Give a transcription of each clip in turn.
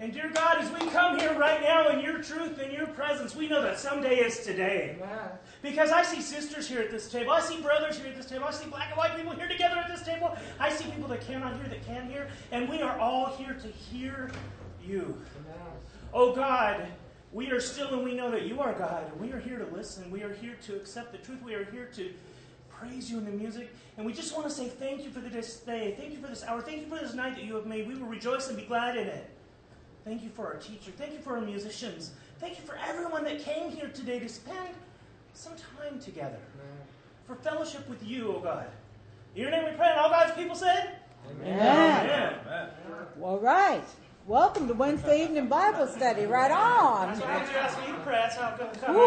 And dear God, as we come here right now in your truth and your presence, we know that someday is today. Amen. Because I see sisters here at this table. I see brothers here at this table. I see black and white people here together at this table. I see people that cannot hear that can hear. And we are all here to hear you. Amen. Oh God, we are still and we know that you are God. And we are here to listen. We are here to accept the truth. We are here to praise you in the music. And we just want to say thank you for this day. Thank you for this hour. Thank you for this night that you have made. We will rejoice and be glad in it. Thank you for our teacher. Thank you for our musicians. Thank you for everyone that came here today to spend some time together. Amen. For fellowship with you, oh God. In your name we pray, and all God's people said? Amen. Amen. Amen. All right. Welcome to Wednesday evening Bible study. Right on. That's why you asked me to pray. That's how it's going to come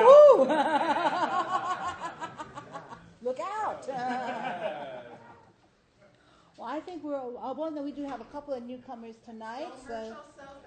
out. Woohoo! Look out. Well, I think we do have a couple of newcomers tonight. So.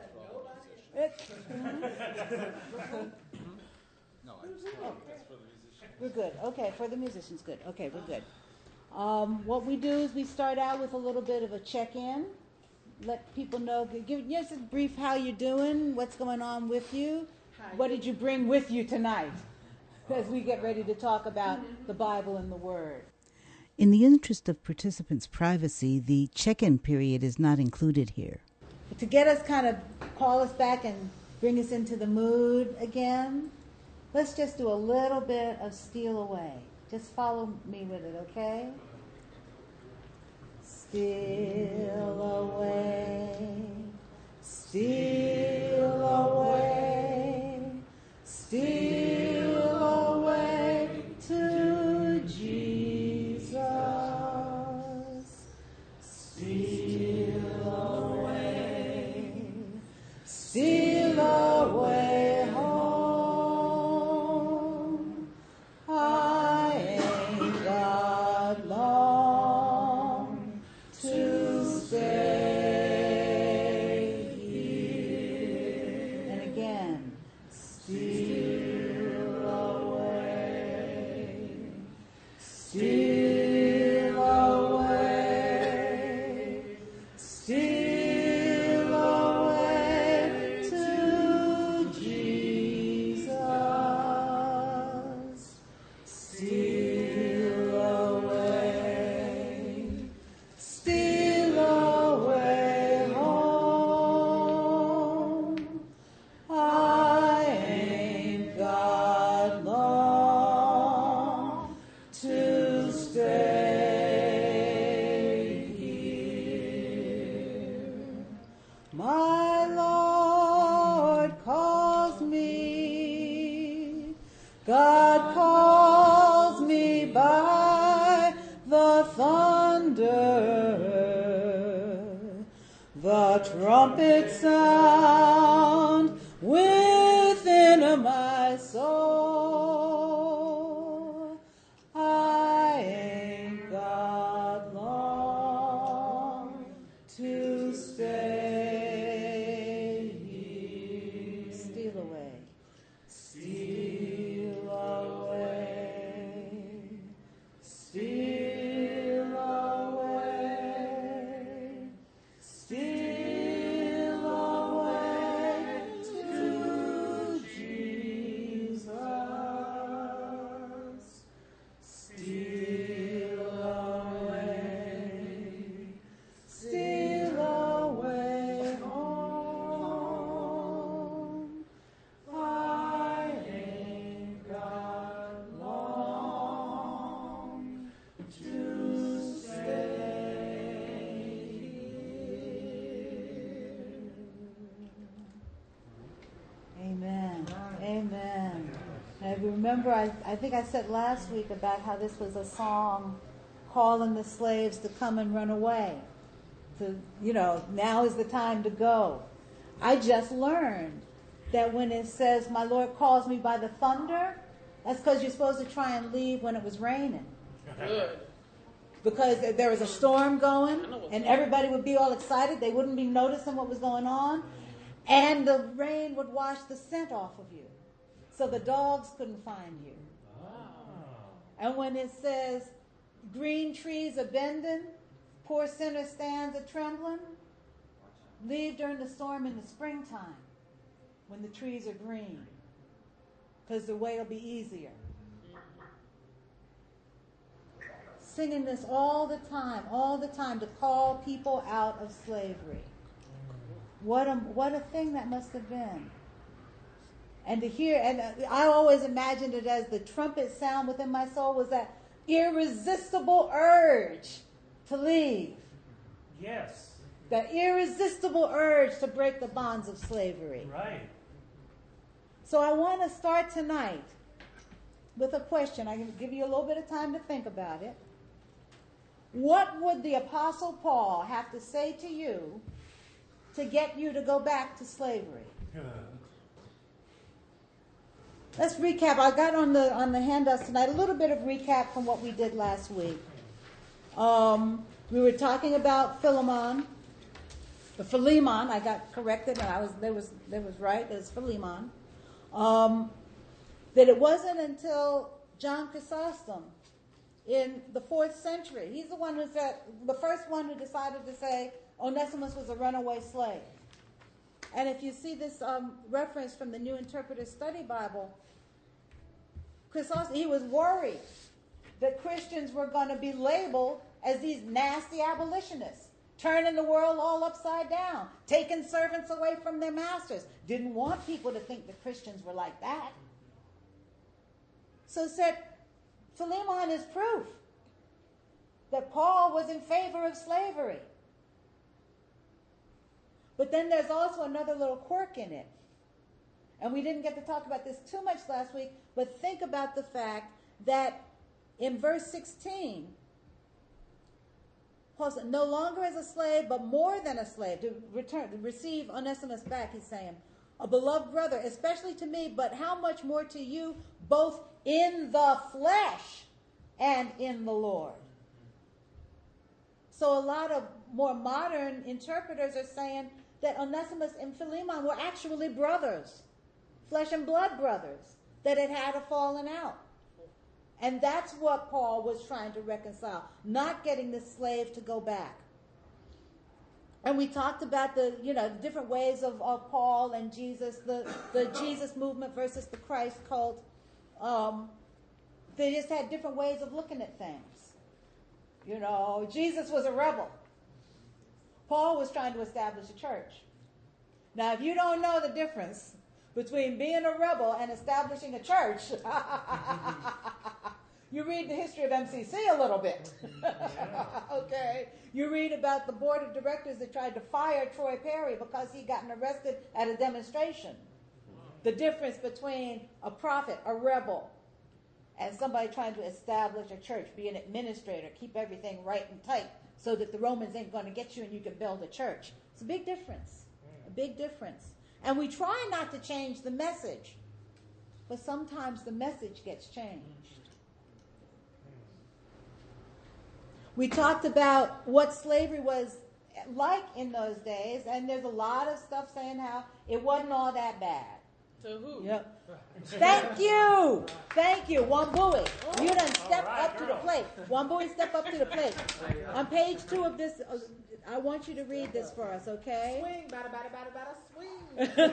We're good. Okay, for the musicians, good. Okay, we're good. What we do is we start out with a little bit of a check-in. Let people know, give just a brief how you're doing, what's going on with you. What did you bring with you tonight as we get ready to talk about the Bible and the Word? In the interest of participants' privacy, the check-in period is not included here. To get us call us back and bring us into the mood again, let's just do a little bit of Steal Away. Just follow me with it, okay? Steal away, steal away, steal away to Jesus. Steal away, steal away home. I ain't got long to stay here. And again, steal away, steal away, steal away to Jesus. Steal away home. I ain't got long to stay here. My Lord calls me, God calls me by the thunder, the trumpet sound within my soul. I ain't got long to stay here. Steal away. Steal away. Steal away. Steal away to Jesus. Steal away home. I ain't got long to stay here. Amen. Amen. Now, if you remember, I think I said last week about how this was a song calling the slaves to come and run away. Now is the time to go. I just learned that when it says, my Lord calls me by the thunder, that's because you're supposed to try and leave when it was raining. Good. Because there was a storm going, and everybody would be all excited. They wouldn't be noticing what was going on. And the rain would wash the scent off of you. So the dogs couldn't find you. And when it says, green trees are bending, poor sinner stands a trembling, Leave during the storm in the springtime when the trees are green, because the way will be easier. Singing this all the time to call people out of slavery. What a thing that must have been. And to hear, and I always imagined it as the trumpet sound within my soul was that irresistible urge to leave. Yes. That irresistible urge to break the bonds of slavery. Right. So I want to start tonight with a question. I can give you a little bit of time to think about it. What would the Apostle Paul have to say to you to get you to go back to slavery? Let's recap. I got on the handouts tonight a little bit of recap from what we did last week. We were talking about Philemon. I got corrected, and there was right. It was Philemon. That it wasn't until John Chrysostom in the 4th century. He's the first one who decided to say Onesimus was a runaway slave. And if you see this reference from the New Interpretive Study Bible, Chrysostom, he was worried that Christians were going to be labeled as these nasty abolitionists, turning the world all upside down, taking servants away from their masters. Didn't want people to think that Christians were like that. So said, Philemon is proof that Paul was in favor of slavery. But then there's also another little quirk in it. And we didn't get to talk about this too much last week, but think about the fact that in verse 16, Paul said, no longer as a slave, but more than a slave, to receive Onesimus back, he's saying, a beloved brother, especially to me, but how much more to you, both in the flesh and in the Lord. So a lot of more modern interpreters are saying that Onesimus and Philemon were actually brothers, flesh and blood brothers, that had a fallen out. And that's what Paul was trying to reconcile, not getting the slave to go back. And we talked about the different ways of Paul and Jesus, the Jesus movement versus the Christ cult. They just had different ways of looking at things. Jesus was a rebel. Paul was trying to establish a church. Now, if you don't know the difference between being a rebel and establishing a church, you read the history of MCC a little bit. Okay? You read about the board of directors that tried to fire Troy Perry because he'd gotten arrested at a demonstration. The difference between a prophet, a rebel, and somebody trying to establish a church, be an administrator, keep everything right and tight so that the Romans ain't going to get you and you can build a church. It's a big difference. A big difference. And we try not to change the message, but sometimes the message gets changed. We talked about what slavery was like in those days, and there's a lot of stuff saying how it wasn't all that bad. To who? Yep. Thank you. Wambui. You done step up to the plate. Wambui, step up to the plate. On page 2 of this, I want you to read this for us, okay? Swing, bada, bada, bada, bada, swing.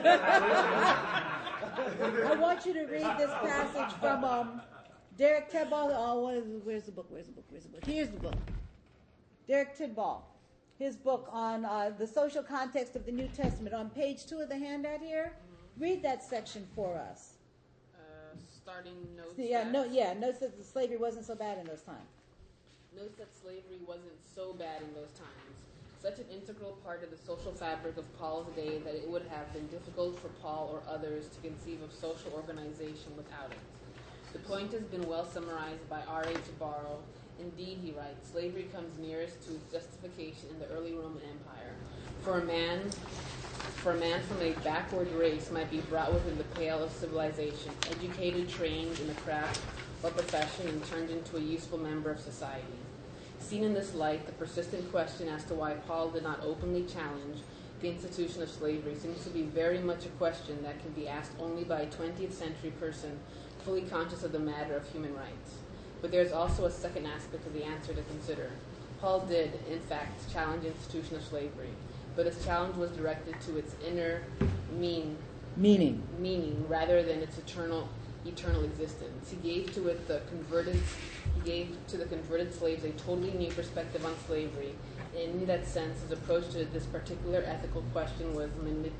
I want you to read this passage from Derek Tidball. Where's the book? Here's the book. Derek Tidball. His book on the social context of the New Testament. On page 2 of the handout here, read that section for us. Starting notes. Notes that slavery wasn't so bad in those times. Notes that slavery wasn't so bad in those times. Such an integral part of the social fabric of Paul's day that it would have been difficult for Paul or others to conceive of social organization without it. The point has been well summarized by R.A. Tabarro. Indeed, he writes, slavery comes nearest to its justification in the early Roman Empire. For a man from a backward race might be brought within the pale of civilization, educated, trained in a craft or profession, and turned into a useful member of society. Seen in this light, the persistent question as to why Paul did not openly challenge the institution of slavery seems to be very much a question that can be asked only by a 20th century person fully conscious of the matter of human rights. But there is also a second aspect of the answer to consider. Paul did, in fact, challenge the institution of slavery. but his challenge was directed to its inner Meaning. meaning rather than its eternal existence. He gave to the converted slaves a totally new perspective on slavery. In that sense, his approach to this particular ethical question was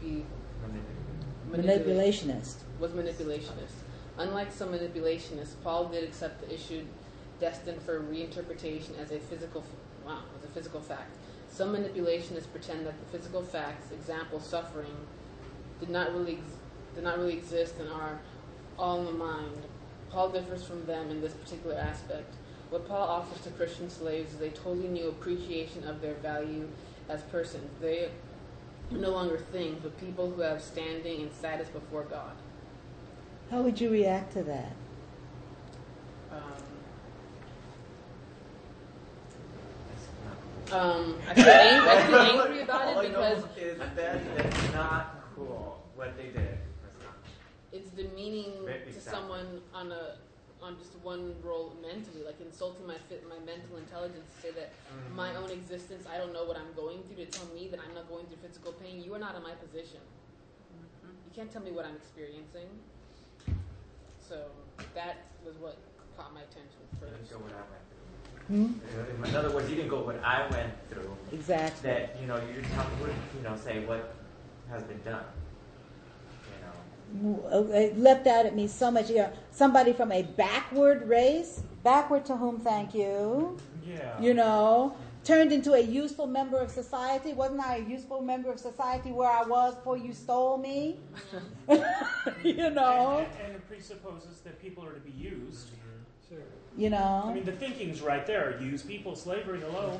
Manipulationist. Unlike some manipulationists, Paul did accept the issue destined for reinterpretation as a physical fact. Some manipulationists pretend that the physical facts, example suffering, did not really exist and are all in the mind. Paul differs from them in this particular aspect. What Paul offers to Christian slaves is a totally new appreciation of their value as persons. They are no longer things, but people who have standing and status before God. How would you react to that? I feel angry about it because is that's not cool what they did. It's demeaning to someone on just one role mentally, like insulting my mental intelligence to say that my own existence, I don't know what I'm going through, to tell me that I'm not going through physical pain. You are not in my position. You can't tell me what I'm experiencing. So that was what caught my attention first. You didn't go what I went through. In other words, you didn't go what I went through. Exactly. That you say what has been done. It leapt out at me so much. Somebody from a backward race, backward to whom thank you. Yeah. Turned into a useful member of society. Wasn't I a useful member of society where I was before you stole me? And it presupposes that people are to be used. Sure. I mean, the thinking's right there. Use people, slavery, hello.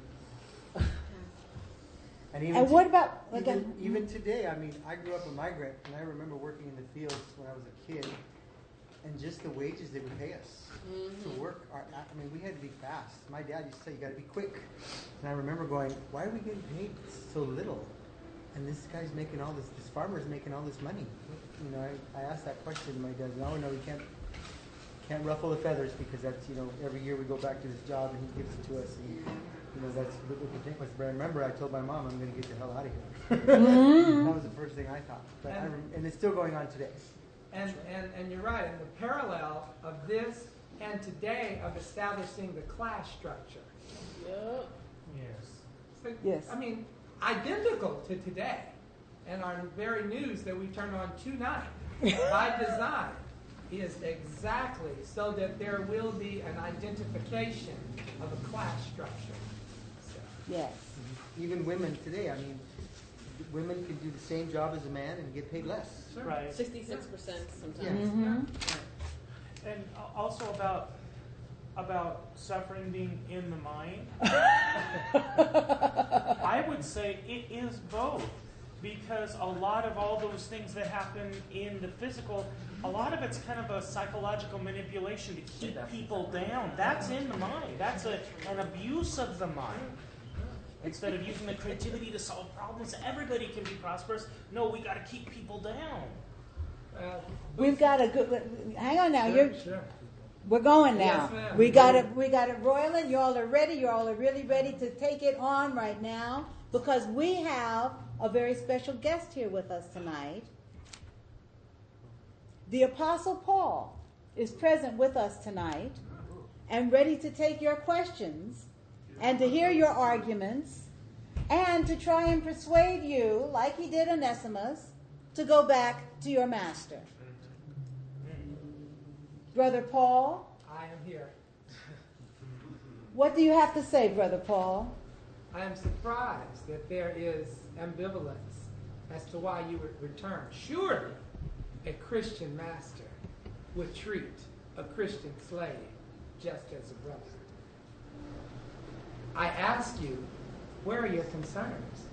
And what about even today? I mean, I grew up a migrant, and I remember working in the fields when I was a kid, and just the wages they would pay us to work. We had to be fast. My dad used to say, "You got to be quick," and I remember going, "Why are we getting paid so little?" And this guy's making all this. This farmer's making all this money. I asked that question to my dad. No, we can't ruffle the feathers because that's every year we go back to this job and he gives it to us and. That's what the thing was. But I remember I told my mom, I'm going to get the hell out of here. That was the first thing I thought. But and it's still going on today. And you're right. And the parallel of this and today of establishing the class structure. Yep. Yes. Yes. I mean, identical to today. And our very news that we turned on tonight, by design, is exactly so that there will be an identification of a class structure. Yes. Even women today, women can do the same job as a man and get paid less. Sure. Right. 66% sometimes. Yeah. And also about suffering being in the mind. I would say it is both. Because a lot of all those things that happen in the physical, a lot of it's kind of a psychological manipulation to keep people down. That's in the mind. That's an abuse of the mind. Instead of using the creativity to solve problems, everybody can be prosperous. No, we got to keep people down. We've got a good. Hang on now. Sure. We're going now. Yes, ma'am. We got it roiling. You all are ready. You all are really ready to take it on right now because we have a very special guest here with us tonight. The Apostle Paul is present with us tonight and ready to take your questions and to hear your arguments and to try and persuade you, like he did Onesimus, to go back to your master. Brother Paul? I am here. What do you have to say, Brother Paul? I am surprised that there is ambivalence as to why you would return. Surely a Christian master would treat a Christian slave just as a brother. I ask you, where are your concerns?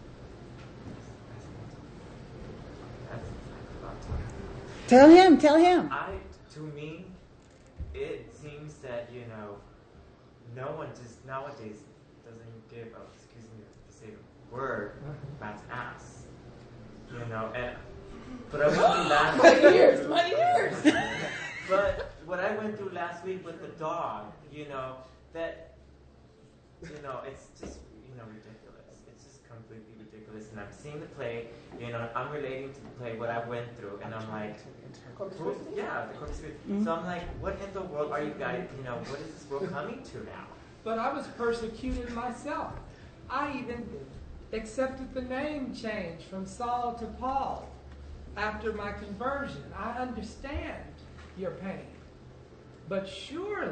Tell him. To me, it seems that, no one just nowadays doesn't give a, excuse me to say the word, that's ass. But I went through last week. My ears. But what I went through last week with the dog, it's just, ridiculous. It's just completely ridiculous. this, and I'm seeing the play, you know, I'm relating to the play, what I went through, and I'm like, yeah, the Corpus Christi. So I'm like, what in the world are you guys, you know, what is this world coming to now? But I was persecuted myself. I even accepted the name change from Saul to Paul after my conversion. I understand your pain. But surely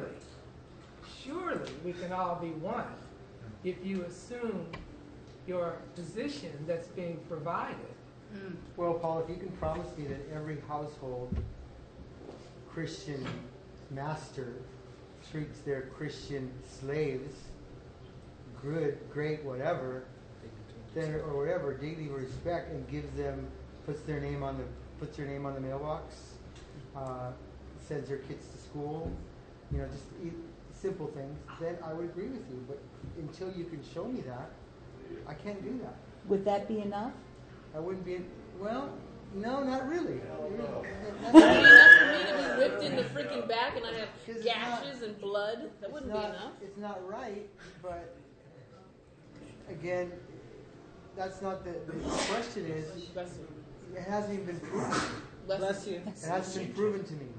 we can all be one if you assume your position that's being provided. Well, Paul, if you can promise me that every household Christian master treats their Christian slaves good, great, whatever, then or whatever, dignity, respect, and gives them, puts their name on the mailbox, sends their kids to school, you know, just simple things, then I would agree with you. But until you can show me that, I can't do that. Would that be enough? I wouldn't be. Well, no, not really. I mean, enough for me to be whipped in the freaking back and I have gashes and blood. That wouldn't be enough. It's not right, but again, that's not the question. Is it hasn't even been proven. Bless you. It hasn't been proven to me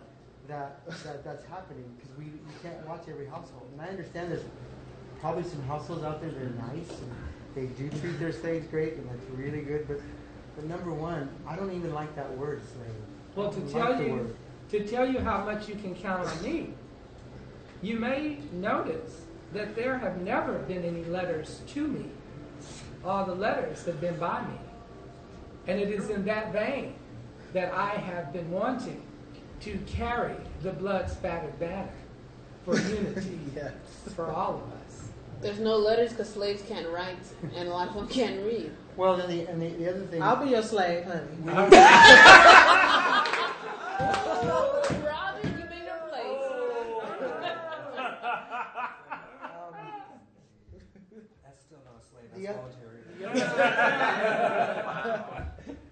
that's happening because we can't watch every household. And I understand there's probably some households out there that are nice and they do treat their slaves great and that's really good. But number one, I don't even like that word, slave. Well, to tell you how much you can count on me, you may notice that there have never been any letters to me. All the letters have been by me. And it is in that vein that I have been wanting to carry the blood-spattered banner for unity for all of us. There's no letters because slaves can't write, and a lot of them can't read. Well, then the other thing... I'll be your slave, honey. Robin, you made her place. That's still not a slave. The That's oth- voluntary.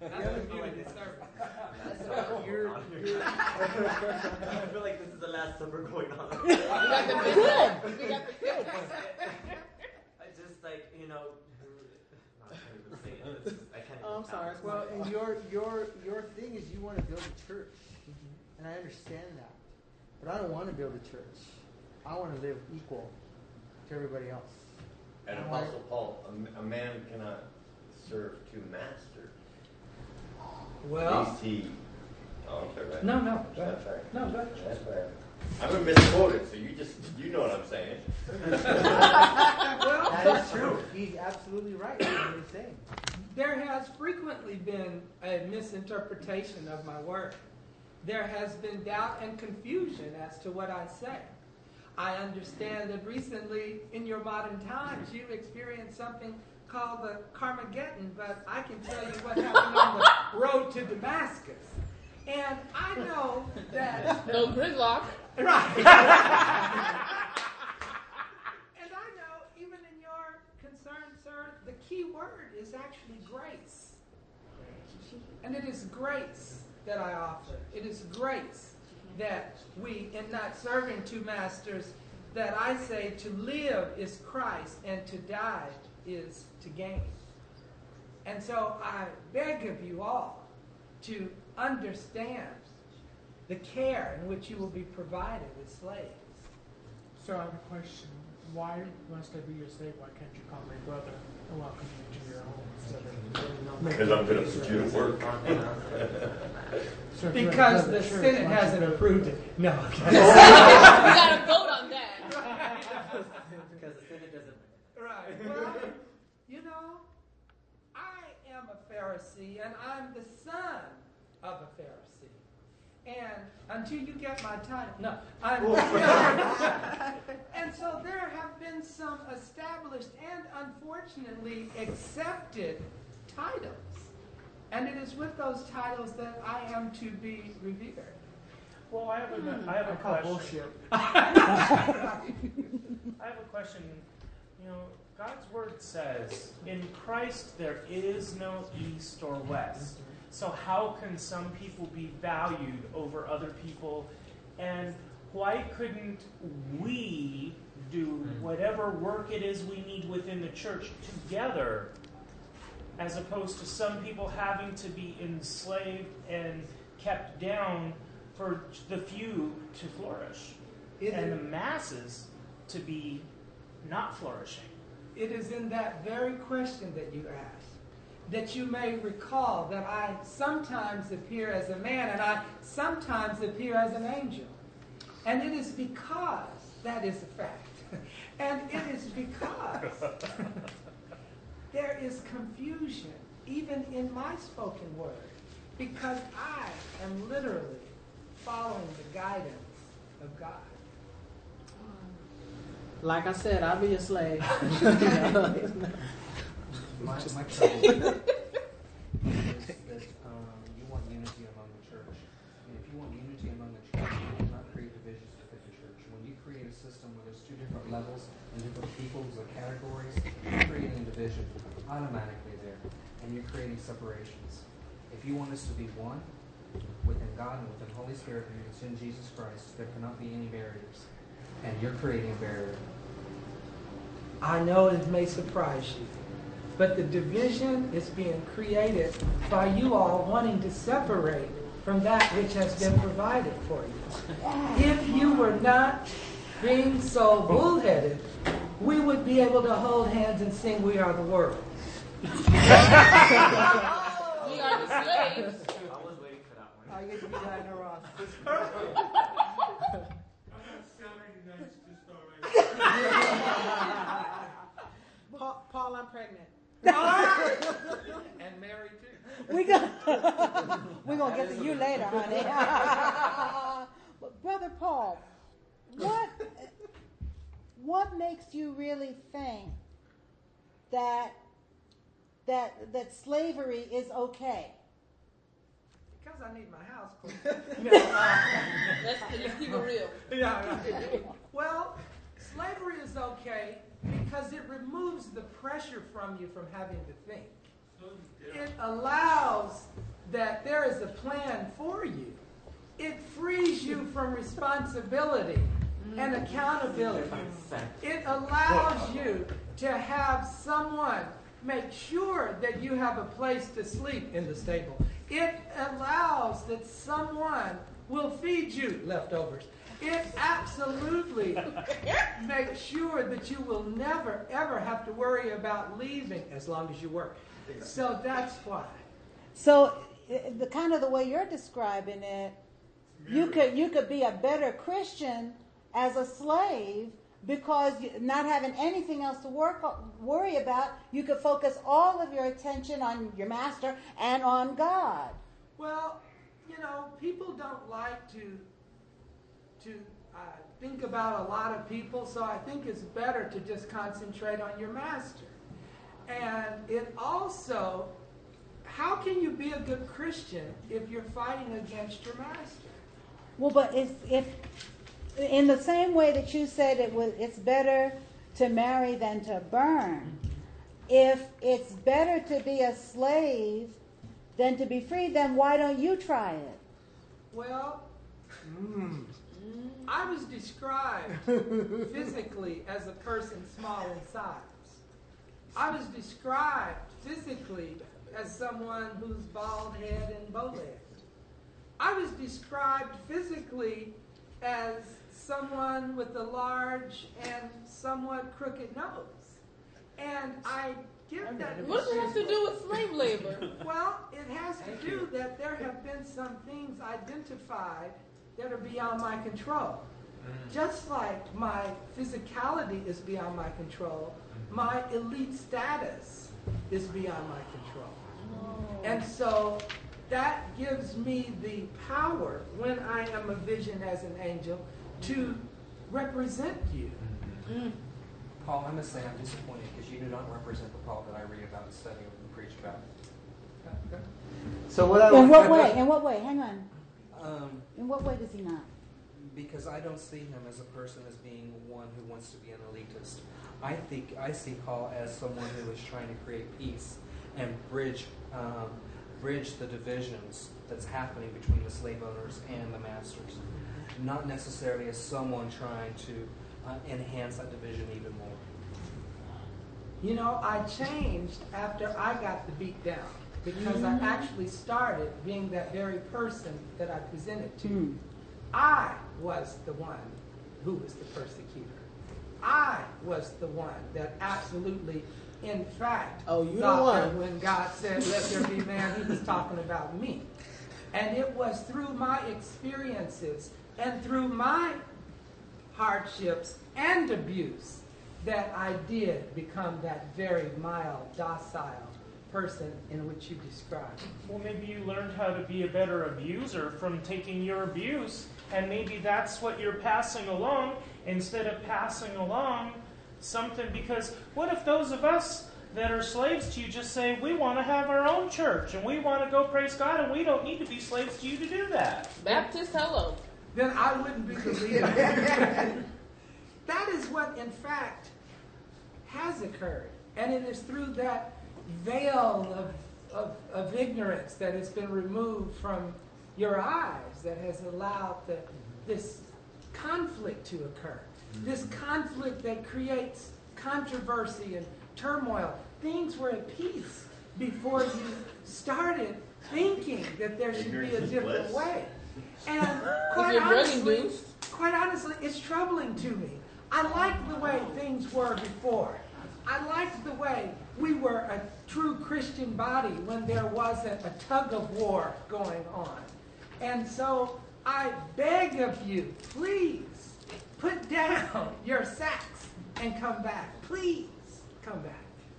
I feel like this is the last supper going on. We got the good. We got the good. I just like, you know, not trying to say it. It's just, I can't Oh, I'm sorry. Well, and your thing is you want to build a church, and I understand that, but I don't want to build a church. I want to live equal to everybody else. And Apostle Paul, a man cannot serve two masters. Well, At least he. Oh, I'm sorry. Right? no. Go ahead. That's right. No, go ahead. That's right. I'm gonna misquote it, so you know what I'm saying. That is true. He's absolutely right. That's what he's saying. There has frequently been a misinterpretation of my work. There has been doubt and confusion as to what I say. I understand that recently, in your modern times, you experienced something called the Carmageddon, but I can tell you what happened on the road to Damascus. And I know that... No gridlock. Right. And I know, even in your concern, sir, the key word is actually grace. And it is grace that I offer. It is grace that we, in not serving two masters, that I say to live is Christ and to die is to gain. And so I beg of you all to understand the care in which you will be provided as slaves. So I have a question. Why must I be your slave? Why can't you call me brother and welcome me to your home instead of... Because I'm gonna put you to work. So if Because you're the a church, Senate why hasn't should I- approved it. No. We got to vote on that. Because the Senate doesn't. Right. Well, you know, I am a Pharisee, and I'm the son of a Pharisee. And until you get my title, no, I'm. And so there have been some established and unfortunately accepted titles. And it is with those titles that I am to be revered. Well, I have a question. Bullshit. I have a question. You know, God's word says, in Christ there is no east or west. So how can some people be valued over other people? And why couldn't we do whatever work it is we need within the church together as opposed to some people having to be enslaved and kept down for the few to flourish and the masses to be not flourishing. It is in that very question that you asked that you may recall that I sometimes appear as a man and I sometimes appear as an angel. And it is because that is a fact. And it is because there is confusion even in my spoken word, because I am literally following the guidance of God. Like I said, I'll be a slave. My trouble is that you want unity among the church. And if you want unity among the church, you cannot create divisions within the church. When you create a system where there's two different levels and different peoples or categories, you're creating a division automatically there. And you're creating separations. If you want us to be one within God and within the Holy Spirit and within Jesus Christ, there cannot be any barriers. And you're creating a barrier. I know it may surprise you, but the division is being created by you all wanting to separate from that which has been provided for you. If you were not being so bullheaded, we would be able to hold hands and sing "We Are the World." We are the slaves. I was waiting for that one. I get to be Diana Ross. Paul, I'm pregnant. And Mary too. We're gonna get to you later, honey. But Brother Paul, what makes you really think that slavery is okay? Because I need my house clean. Let's keep it real. Yeah. Well, slavery is okay because it removes the pressure from you from having to think. It allows that there is a plan for you. It frees you from responsibility and accountability. It allows you to have someone make sure that you have a place to sleep in the stable. It allows that someone will feed you leftovers. It absolutely makes sure that you will never, ever have to worry about leaving as long as you work. So that's why. So the kind of the way you're describing it, you could be a better Christian as a slave because not having anything else to worry about, you could focus all of your attention on your master and on God. Well, people don't like to think about a lot of people, so I think it's better to just concentrate on your master. And it also, how can you be a good Christian if you're fighting against your master? Well, but if in the same way that you said it's better to marry than to burn, if it's better to be a slave than to be free, then why don't you try it? Well, I was described physically as a person small in size. I was described physically as someone who's bald head and bow-legged. I was described physically as someone with a large and somewhat crooked nose. And I give that. What does it have to do with slave labor? Well, it has to do that there have been some things identified that are beyond my control. Just like my physicality is beyond my control, my elite status is beyond my control. And so that gives me the power, when I am a vision as an angel, to represent you. Paul, I must say I'm disappointed because you do not represent the Paul that I read about and study and preach about. So In what way? In what way? Hang on. In what way does he not? Because I don't see him as a person as being one who wants to be an elitist. I see Paul as someone who is trying to create peace and bridge the divisions that's happening between the slave owners and the masters. Not necessarily as someone trying to enhance that division even more. You know, I changed after I got the beat down because I actually started being that very person that I presented to. I was the one who was the persecutor. I was the one that absolutely, in fact, you thought that when God said, let there be man, he was talking about me. And it was through my experiences and through my hardships and abuse that I did become that very mild, docile person in which you described. Well, maybe you learned how to be a better abuser from taking your abuse, and maybe that's what you're passing along instead of passing along something. Because what if those of us that are slaves to you just say, we want to have our own church and we want to go praise God and we don't need to be slaves to you to do that? Baptist, hello. Then I wouldn't be the leader. That is what, in fact, has occurred. And it is through that veil of ignorance that has been removed from your eyes that has allowed this conflict to occur. This conflict that creates controversy and turmoil. Things were at peace before you started thinking that there should be a different way. And quite honestly, it's troubling to me. I like the way things were before. I liked the way we were a true Christian body when there wasn't a tug of war going on. And so I beg of you, please, put down your sacks and come back. Please, come back.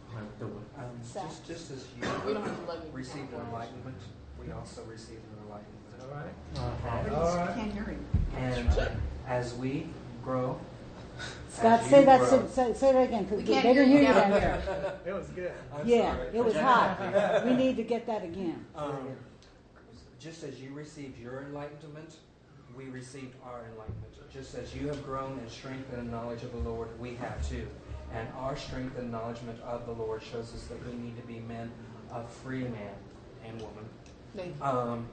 Just as you received enlightenment, we also received an enlightenment. All right. Can't hear him. And as we grow, Scott, say that again, because they didn't hear you down here. It was good. Yeah, it was hot. We need to get that again. Just as you received your enlightenment, we received our enlightenment. Just as you have grown in strength and knowledge of the Lord, we have too. And our strength and acknowledgement of the Lord shows us that we need to be men of free man and woman.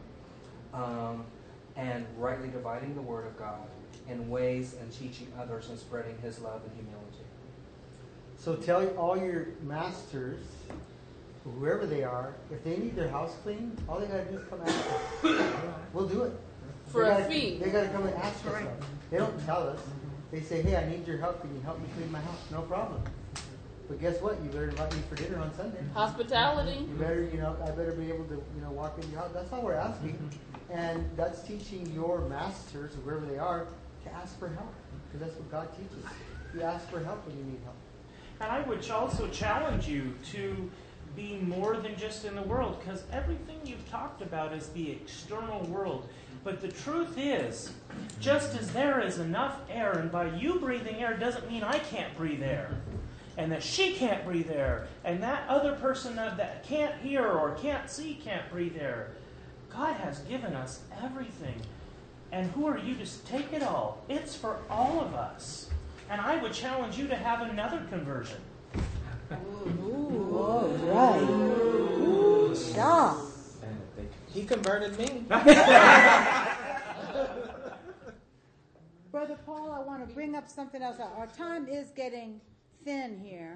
And rightly dividing the word of God in ways and teaching others and spreading his love and humility. So tell all your masters, whoever they are, if they need their house cleaned, all they got to do is come ask us. We'll do it. For a fee. They got to come and ask us. They don't tell us. They say, hey, I need your help. Can you help me clean my house? No problem. But guess what? You better invite me for dinner on Sunday. Hospitality. You better, I better be able to, walk in your house. That's all we're asking. And that's teaching your masters, whoever they are, to ask for help. Because that's what God teaches. You ask for help when you need help. And I would also challenge you to be more than just in the world, because everything you've talked about is the external world. But the truth is, just as there is enough air, and by you breathing air doesn't mean I can't breathe air, and that she can't breathe air, and that other person that can't hear or can't see can't breathe air. God has given us everything. And who are you to take it all? It's for all of us. And I would challenge you to have another conversion. Ooh, all right. Ooh, stop. He converted me. Brother Paul, I want to bring up something else. Our time is getting thin here.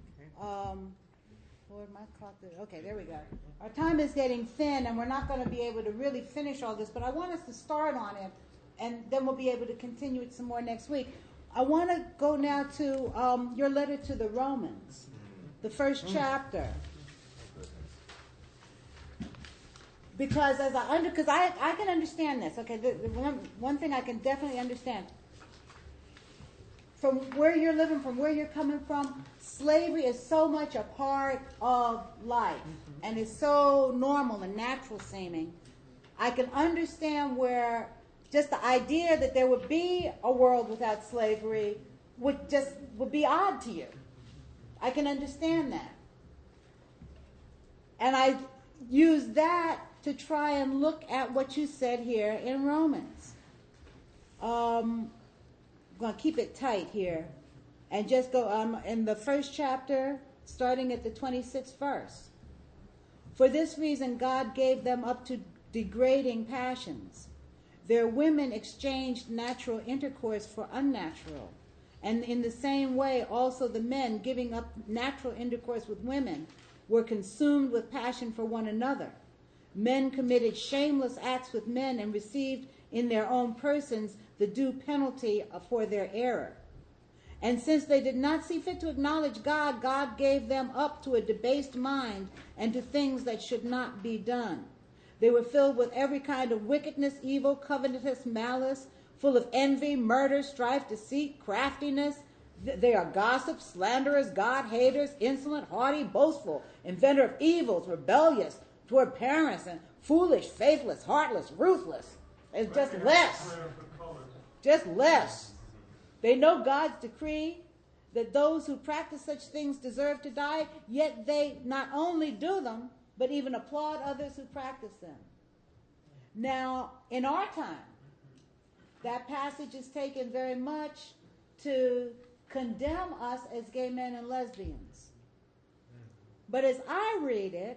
Lord, my clock. Okay, there we go. Our time is getting thin, and we're not going to be able to really finish all this, but I want us to start on it, and then we'll be able to continue it some more next week. I want to go now to your letter to the Romans, the first chapter. Because I can understand this. Okay, the one thing I can definitely understand. From where you're living, from where you're coming from, slavery is so much a part of life, and it's so normal and natural seeming. I can understand where just the idea that there would be a world without slavery would be odd to you. I can understand that. And I use that to try and look at what you said here in Romans. I'm going to keep it tight here and just go in the first chapter, starting at the 26th verse. For this reason, God gave them up to degrading passions. Their women exchanged natural intercourse for unnatural. And in the same way, also the men, giving up natural intercourse with women, were consumed with passion for one another. Men committed shameless acts with men and received in their own persons the due penalty for their error. And since they did not see fit to acknowledge God, God gave them up to a debased mind and to things that should not be done. They were filled with every kind of wickedness, evil, covetous, malice, full of envy, murder, strife, deceit, craftiness. They are gossips, slanderers, God-haters, insolent, haughty, boastful, inventor of evils, rebellious toward parents, and foolish, faithless, heartless, ruthless. It's just less. Just less. They know God's decree that those who practice such things deserve to die, yet they not only do them, but even applaud others who practice them. Now, in our time, that passage is taken very much to condemn us as gay men and lesbians. But as I read it,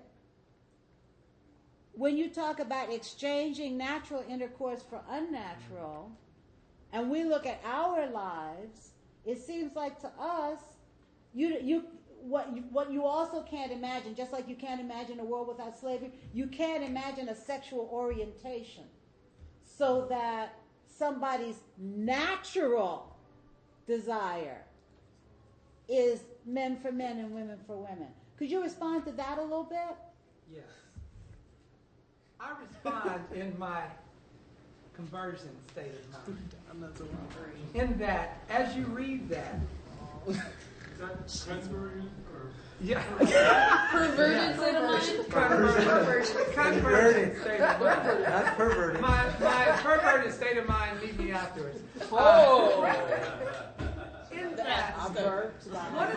when you talk about exchanging natural intercourse for unnatural, and we look at our lives, it seems like to us, what you also can't imagine, just like you can't imagine a world without slavery, you can't imagine a sexual orientation so that somebody's natural desire is men for men and women for women. Could you respond to that a little bit? Yes. I respond in my conversion state of mind. I'm not so wrong. In that, as you read that, Is that conversion or? yeah. Perverted state of mind? Converted state of mind. Not perverted. My perverted state of mind, meet me afterwards. Oh! In that, what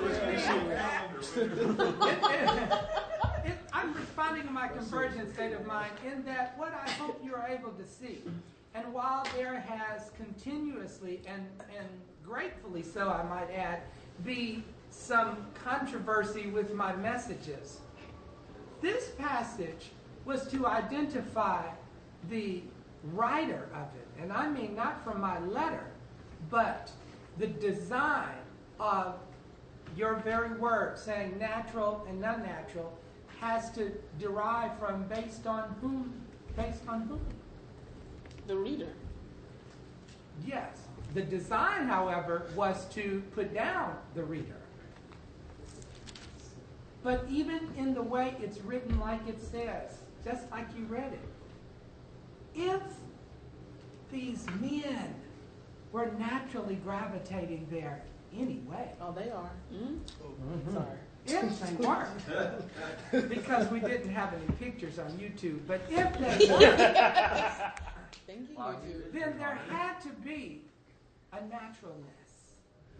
I'm responding to my conversion state of mind in that what I hope you are able to see. And while there has continuously, and gratefully so I might add, be some controversy with my messages, this passage was to identify the writer of it. And I mean not from my letter, but the design of your very word saying natural and unnatural has to derive from based on whom? Based on whom? The reader. Yes. The design, however, was to put down the reader. But even in the way it's written like it says, just like you read it, if these men were naturally gravitating there anyway. Oh, they are. Mm-hmm. Sorry. If they weren't, because we didn't have any pictures on YouTube, but if they weren't, Thank you, YouTube. then there had to be a naturalness,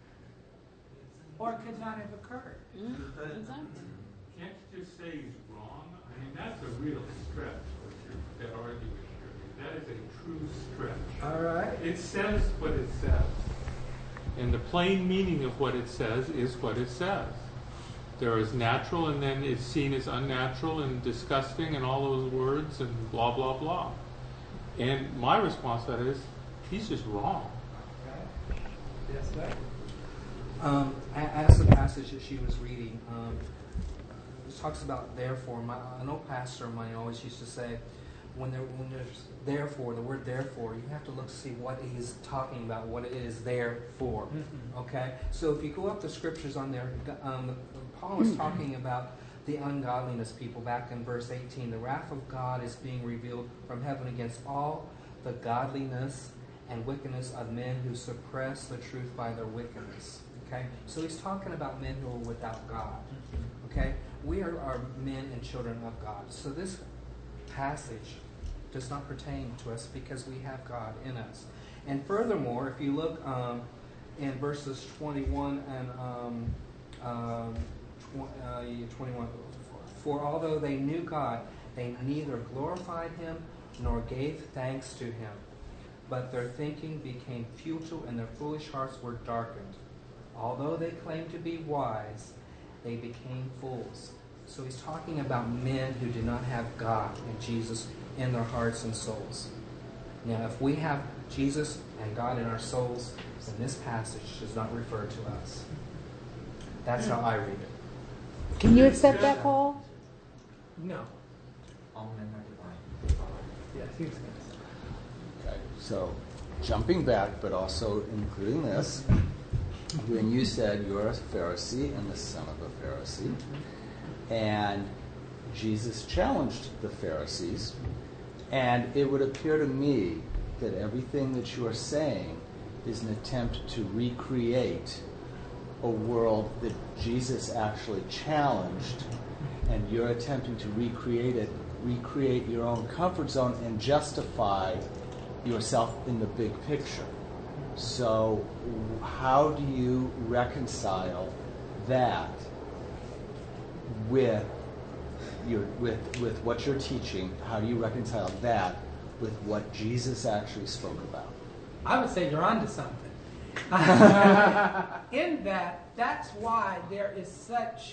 or it could not have occurred. Exactly. Can't you just say he's wrong? I mean, that's a real stretch, that argument here. That is a true stretch. All right. It says what it says. And the plain meaning of what it says is what it says. There is natural, and then it's seen as unnatural and disgusting and all those words and blah, blah, blah. And my response to that is, he's just wrong. Okay. Yes, sir. As the passage that she was reading, it talks about therefore. An old pastor of mine always used to say, when there's therefore, the word therefore, you have to look to see what he's talking about, what it is there for. Okay? So if you go up the scriptures on there, Paul is talking about the ungodliness people back in verse 18. The wrath of God is being revealed from heaven against all the godliness and wickedness of men who suppress the truth by their wickedness. Okay? So he's talking about men who are without God. Okay? We are men and children of God. So this passage does not pertain to us because we have God in us. And furthermore, if you look in verses 21 and 21, for although they knew God, they neither glorified him nor gave thanks to him. But their thinking became futile and their foolish hearts were darkened. Although they claimed to be wise, they became fools. So he's talking about men who did not have God and Jesus in their hearts and souls. Now, if we have Jesus and God in our souls, then this passage does not refer to us. That's how I read it. Can you accept that, Paul? No. All men are divine. Yes, he was going to say. Okay, so jumping back, but also including this, when you said you're a Pharisee and the son of a Pharisee, and Jesus challenged the Pharisees, and it would appear to me that everything that you are saying is an attempt to recreate a world that Jesus actually challenged, and you're attempting to recreate your own comfort zone and justify yourself in the big picture. So how do you reconcile that with what you're teaching? How do you reconcile that with what Jesus actually spoke about? I would say you're onto something. In that's why there is such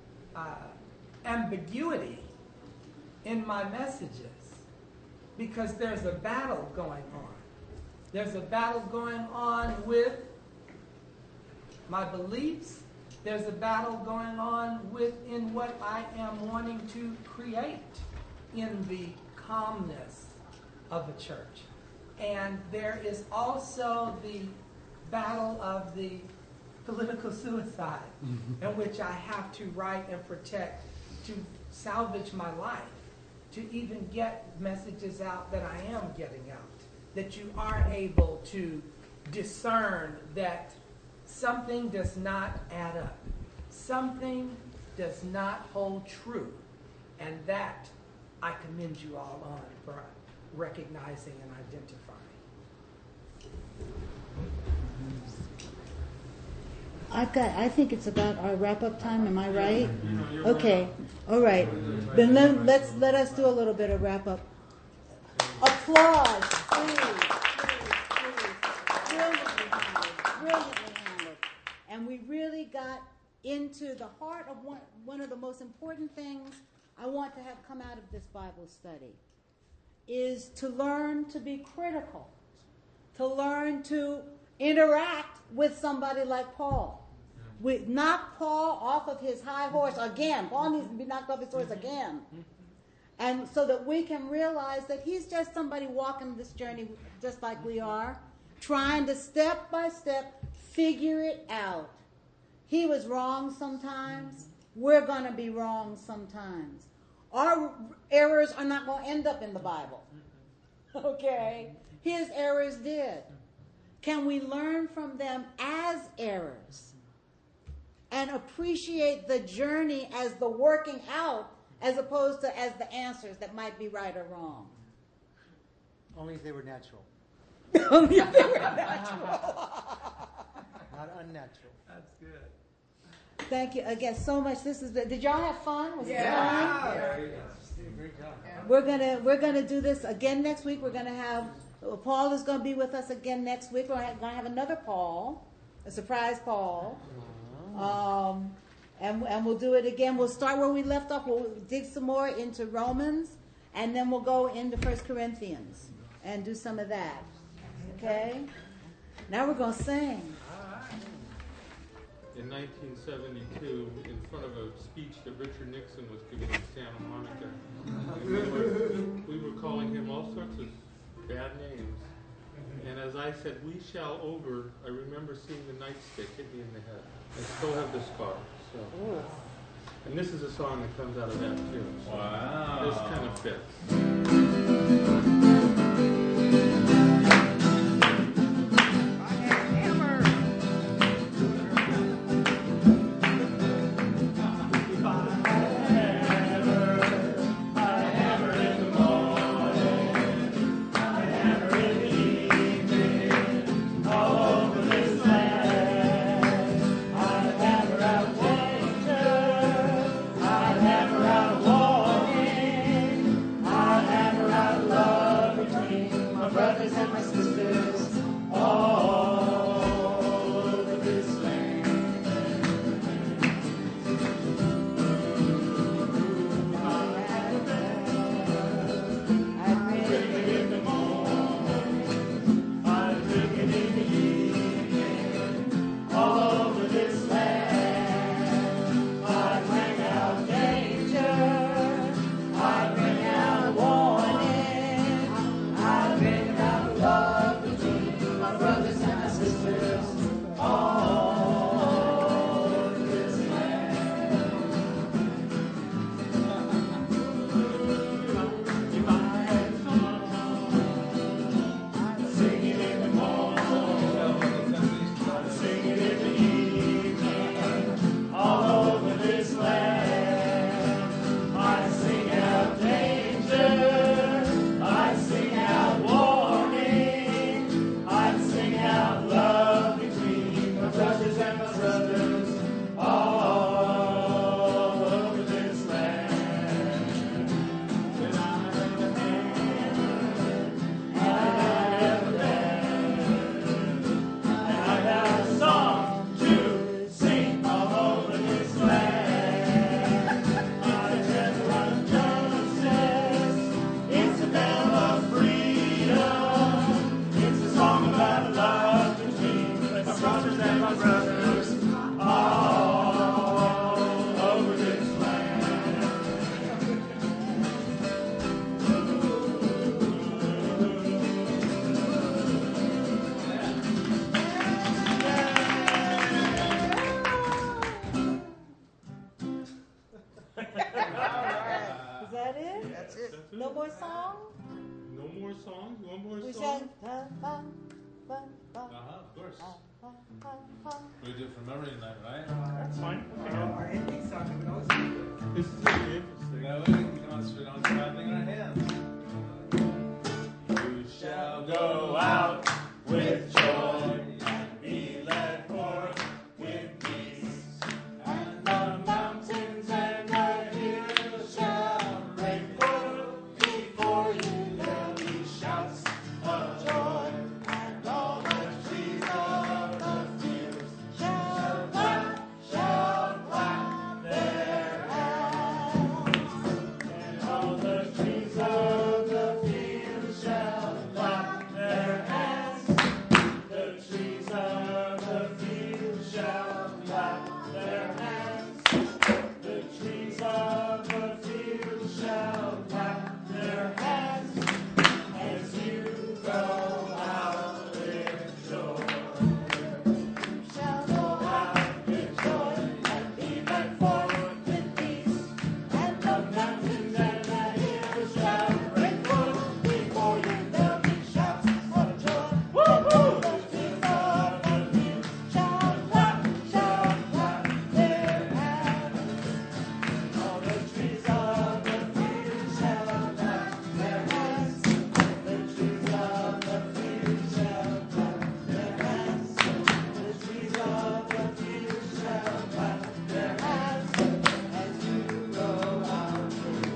ambiguity in my messages, because there's a battle going on. There's a battle going on with my beliefs. There's a battle going on within what I am wanting to create in the calmness of the church. And there is also the battle of the political suicide, in which I have to write and protect to salvage my life, to even get messages out that I am getting out, that you are able to discern that something does not add up, something does not hold true, and that I commend you all on for recognizing and identifying. I think it's about our wrap-up time. Am I right? Okay. All right. Then let us do a little bit of wrap-up. Applause, please. Brilliantly handled. And we really got into the heart of one of the most important things I want to have come out of this Bible study, is to learn to be critical, to learn to interact with somebody like Paul. We knock Paul off of his high horse again. Paul needs to be knocked off his horse again. And so that we can realize that he's just somebody walking this journey just like we are, trying to step by step figure it out. He was wrong sometimes. We're going to be wrong sometimes. Our errors are not going to end up in the Bible. Okay? His errors did. Can we learn from them as errors and appreciate the journey as the working out, as opposed to as the answers that might be right or wrong? Only if they were natural. Only if they were natural. Not unnatural. That's good. Thank you again so much. Did y'all have fun? Was it fun? Yeah. Great job. We're gonna do this again next week. We're gonna have Paul is gonna be with us again next week. We're gonna have another Paul, a surprise Paul, and we'll do it again. We'll start where we left off. We'll dig some more into Romans, and then we'll go into 1 Corinthians and do some of that. Okay. Now we're gonna sing. In 1972, in front of a speech that Richard Nixon was giving in Santa Monica, we were calling him all sorts of bad names. And as I said, "We shall over," I remember seeing the nightstick hit me in the head. I still have the scar. So. And this is a song that comes out of that too. So wow. This kind of fits. I more song? No more songs? One more We song? Of course. We do it from memory tonight, right? That's fine. Our ending song would always be good. This is interesting. That way we can concentrate on clapping our hands. You shall go out with joy and be led forth with peace. And the mountains and the hills shall break forth before you. There'll be shouts of joy, and all the trees of the fields shall clap their hands. And all the trees of the fields shall clap their hands. The trees of the field shall clap their hands. The trees of the field shall clap their hands as you go out with joy. You shall go out with joy and be led forth with peace. And the mountains and the hills shall break forth before you. There'll be shouts of joy. Woo-hoo! The trees of the field shall clap their hands. All the trees of the field shall clap their hands. The trees of the field shall clap their hands. The trees of the field shall clap their hands as you go out with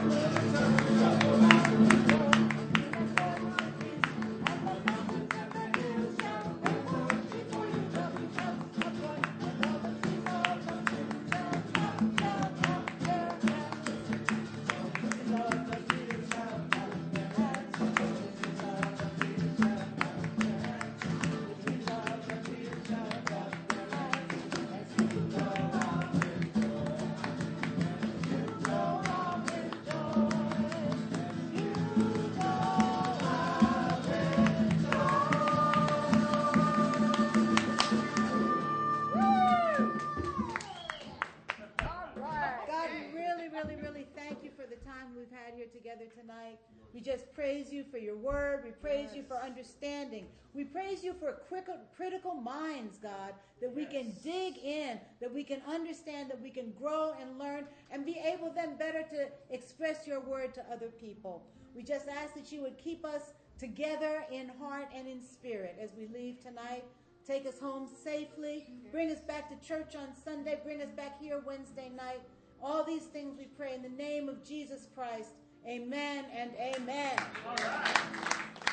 God, we really thank you for the time we've had here together tonight. We just praise you for your word. We praise you for understanding. We praise you for critical minds, God, that we can dig in, that we can understand, that we can grow and learn, and be able then better to express your word to other people. We just ask that you would keep us together in heart and in spirit as we leave tonight. Take us home safely. Bring us back to church on Sunday. Bring us back here Wednesday night. All these things we pray in the name of Jesus Christ. Amen and amen. All right.